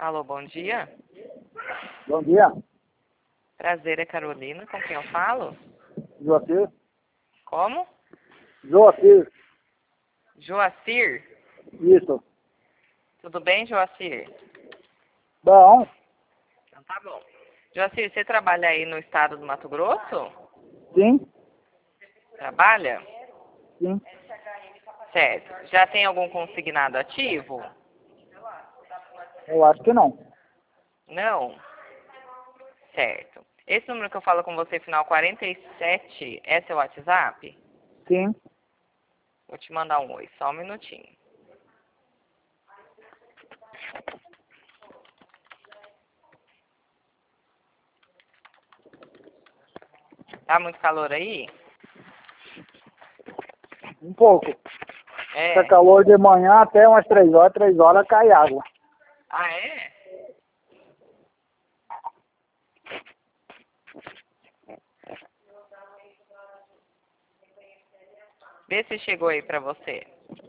Alô, bom dia. Bom dia, Prazer, é Carolina. Com quem eu falo? Joacir. Como? Joacir, Joacir. isso. Tudo bem, Joacir? Bom, Então tá bom. Joacir, você trabalha aí no estado do Mato Grosso? sim, Trabalha? sim. Certo. Já tem algum consignado ativo? Eu acho que não. Não? Certo. Esse número que eu falo com você, final 47, é seu WhatsApp? Sim. Vou te mandar um oi, só um minutinho. Tá muito calor aí? Um pouco. Tá É. calor de manhã até umas 3 horas cai água. Ah, é? Vê se chegou aí pra você.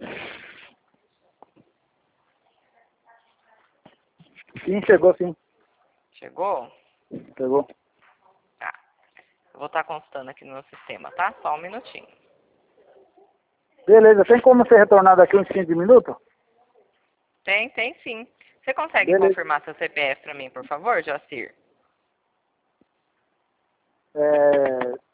Sim, chegou sim. Chegou? Chegou. Tá. Eu vou estar consultando aqui no meu sistema, tá? Só um minutinho. Beleza, tem como você retornar daqui uns 15 minutos? Tem sim. Você consegue Beleza. confirmar seu CPF pra mim, por favor, Joacir? É,